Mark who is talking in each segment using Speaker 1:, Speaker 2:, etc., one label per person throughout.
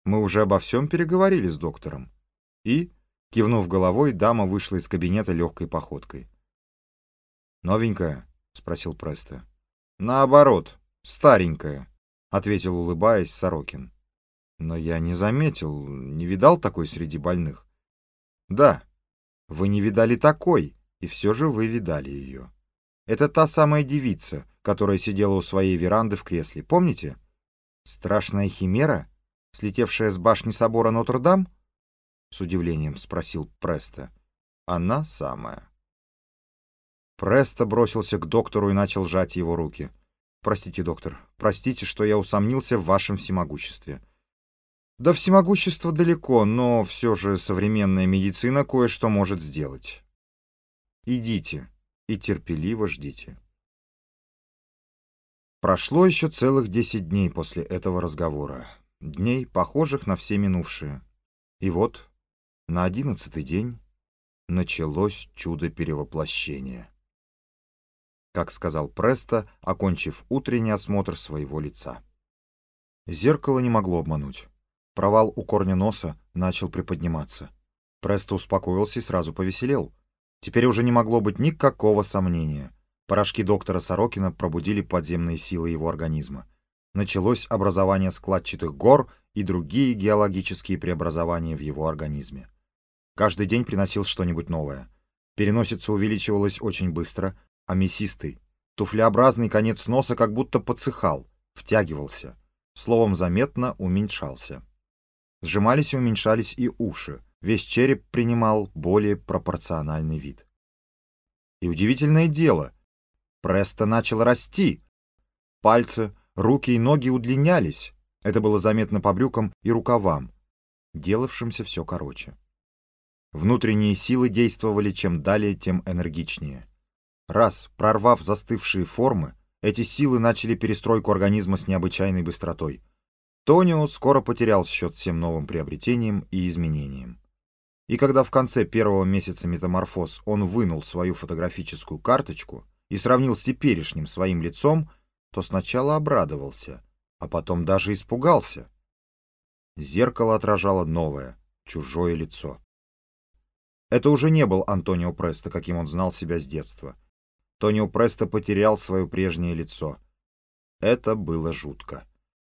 Speaker 1: Мы уже обо всем переговорили с доктором». И, кивнув головой, дама вышла из кабинета легкой походкой. «Новенькая?» — спросил Престо. «Наоборот, старенькая», — ответил, улыбаясь, Сорокин. «Но я не заметил, не видал такой среди больных». «Да, вы не видали такой, и все же вы видали ее. Это та самая девица, которая сидела у своей веранды в кресле, помните? Страшная химера, слетевшая с башни собора Нотр-Дам?» — с удивлением спросил Престо. «Она самая». Престо бросился к доктору и начал сжать его руки. «Простите, доктор, простите, что я усомнился в вашем всемогуществе». «До всемогущества далеко, но все же современная медицина кое-что может сделать. Идите и терпеливо ждите». Прошло еще целых 10 дней после этого разговора. Дней, похожих на все минувшие. И вот, на 11-й день началось чудо перевоплощения. Как сказал Престо, окончив утренний осмотр своего лица. Зеркало не могло обмануть. Провал у корня носа начал приподниматься. Престо успокоился и сразу повеселел. Теперь уже не могло быть никакого сомнения. Порошки доктора Сорокина пробудили подземные силы его организма. Началось образование складчатых гор и другие геологические преобразования в его организме. Каждый день приносил что-нибудь новое. Переносица увеличивалась очень быстро, а мясистый, туфлеобразный конец носа как будто подсыхал, втягивался, словом, заметно уменьшался. Сжимались и уменьшались и уши, весь череп принимал более пропорциональный вид. И удивительное дело, Престо начал расти. Пальцы, руки и ноги удлинялись, это было заметно по брюкам и рукавам, делавшимся все короче. Внутренние силы действовали чем далее, тем энергичнее. Раз, прорвав застывшие формы, эти силы начали перестройку организма с необычайной быстротой. Тонио скоро потерял счет всем новым приобретениям и изменениям. И когда в конце первого месяца метаморфоз он вынул свою фотографическую карточку и сравнил с теперешним своим лицом, то сначала обрадовался, а потом даже испугался. Зеркало отражало новое, чужое лицо. Это уже не был Антонио Престо, каким он знал себя с детства. Тонио Престо потерял свое прежнее лицо. Это было жутко.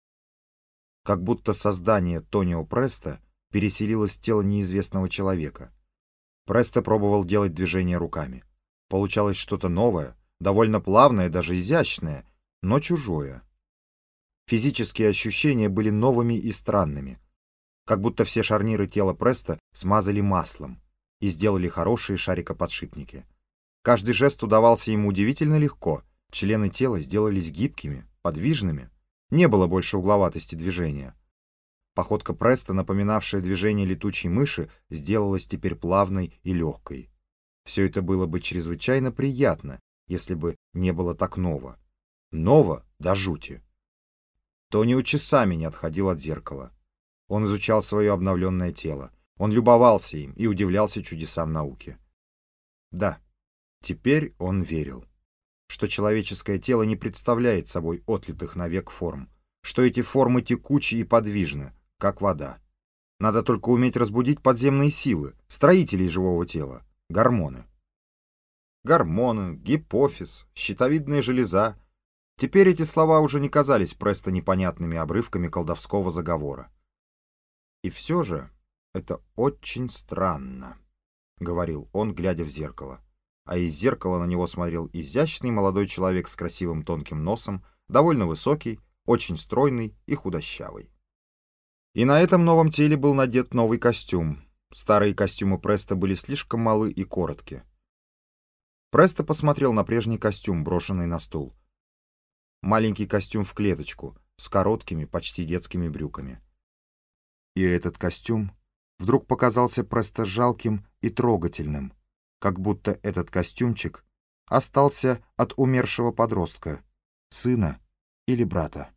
Speaker 1: Как будто создание Тонио Престо переселилось в тело неизвестного человека. Престо пробовал делать движения руками. Получалось что-то новое, довольно плавное, даже изящное, но чужое. Физические ощущения были новыми и странными. Как будто все шарниры тела Престо смазали маслом и сделали хорошие шарикоподшипники. Каждый жест удавался ему удивительно легко, члены тела сделались гибкими, подвижными, не было больше угловатости движения. Походка Престо, напоминавшая движение летучей мыши, сделалась теперь плавной и легкой. Все это было бы чрезвычайно приятно, если бы не было так ново. Ново до жути. Тонио часами не отходил от зеркала. Он изучал свое обновленное тело. Он любовался им и удивлялся чудесам науки. Да, теперь он верил, что человеческое тело не представляет собой отлитых навек форм, что эти формы текучи и подвижны, как вода. Надо только уметь разбудить подземные силы, строителей живого тела, гормоны. Гормоны, гипофиз, щитовидная железа. Теперь эти слова уже не казались Престо непонятными обрывками колдовского заговора. И все же это очень странно, — говорил он, глядя в зеркало. А из зеркала на него смотрел изящный молодой человек с красивым тонким носом, довольно высокий, очень стройный и худощавый. И на этом новом теле был надет новый костюм. Старые костюмы Престо были слишком малы и коротки. Престо посмотрел на прежний костюм, брошенный на стул. Маленький костюм в клеточку, с короткими, почти детскими брюками. И этот костюм вдруг показался Престо жалким и трогательным, как будто этот костюмчик остался от умершего подростка, сына или брата.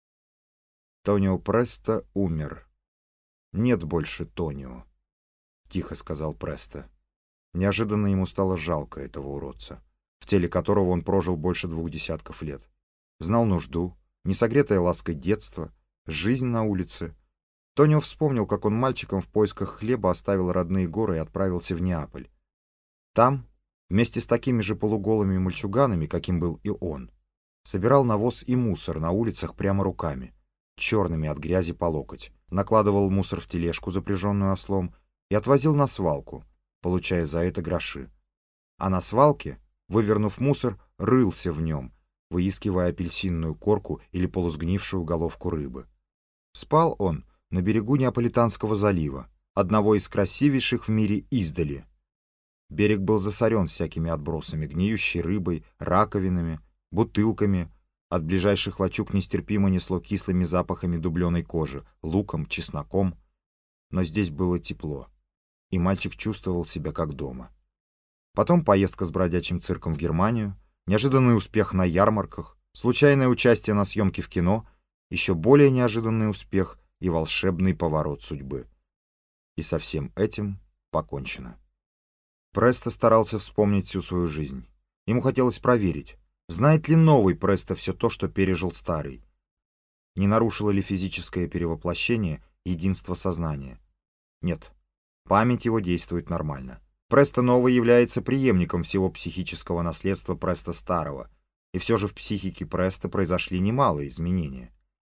Speaker 1: Тонио Престо умер. Нет больше Тонио, — тихо сказал Престо. Неожиданно ему стало жалко этого уродца, в теле которого он прожил больше 2 десятков лет. Знал нужду, несогретое лаской детство, жизнь на улице. Тонио вспомнил, как он мальчиком в поисках хлеба оставил родные горы и отправился в Неаполь. Там, вместе с такими же полуголыми мальчуганами, каким был и он, собирал навоз и мусор на улицах прямо руками, черными от грязи по локоть, накладывал мусор в тележку, запряженную ослом, и отвозил на свалку, получая за это гроши. А на свалке, вывернув мусор, рылся в нем, выискивая апельсинную корку или полусгнившую головку рыбы. Спал он на берегу Неаполитанского залива, одного из красивейших в мире издали. Берег был засорен всякими отбросами, гниющей рыбой, раковинами, бутылками. От ближайших лачуг нестерпимо несло кислыми запахами дубленой кожи, луком, чесноком. Но здесь было тепло, и мальчик чувствовал себя как дома. Потом поездка с бродячим цирком в Германию, неожиданный успех на ярмарках, случайное участие на съемке в кино, еще более неожиданный успех и волшебный поворот судьбы. И со всем этим покончено. Престо старался вспомнить всю свою жизнь. Ему хотелось проверить, знает ли новый Престо все то, что пережил старый. Не нарушило ли физическое перевоплощение единство сознания? Нет, память его действует нормально. Престо новый является преемником всего психического наследства Престо старого, и все же в психике Престо произошли немалые изменения.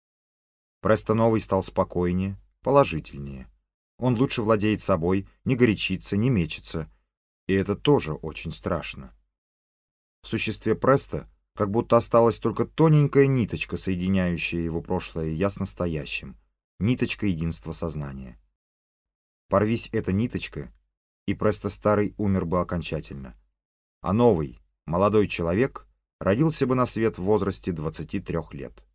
Speaker 1: Престо новый стал спокойнее, положительнее. Он лучше владеет собой, не горячится, не мечется, и это тоже очень страшно. В существе Престо как будто осталась только тоненькая ниточка, соединяющая его прошлое ясно настоящим, ниточка единства сознания. Порвись эта ниточка, и Престо старый умер бы окончательно, а новый, молодой человек родился бы на свет в возрасте 23 лет.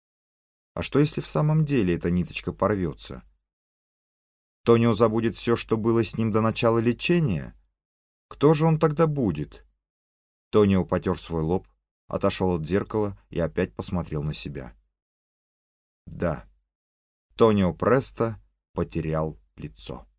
Speaker 1: А что, если в самом деле эта ниточка порвется? Тонио забудет все, что было с ним до начала лечения? Кто же он тогда будет? Тонио потер свой лоб, отошел от зеркала и опять посмотрел на себя. Да, Тонио Престо потерял лицо.